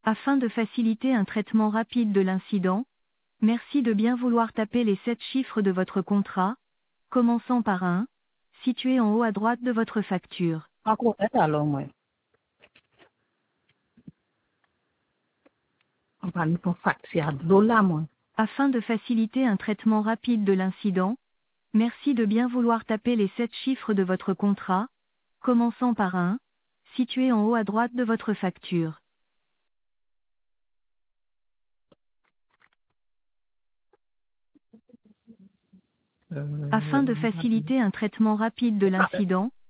Afin de faciliter un traitement rapide de l'incident, merci de bien vouloir taper les 7 chiffres de votre contrat, commençant par un, situé en haut à droite de votre facture. เอากูได้แต่ลงเลยเอาพันธุ์ฝักเสียดูล่ามวย Afin de faciliter un traitement rapide de l'incident, merci de bien vouloir taper les 7 chiffres de votre contrat, commençant par un, situé en haut à droite de votre facture. Afin de faciliter un traitement rapide de l'incident,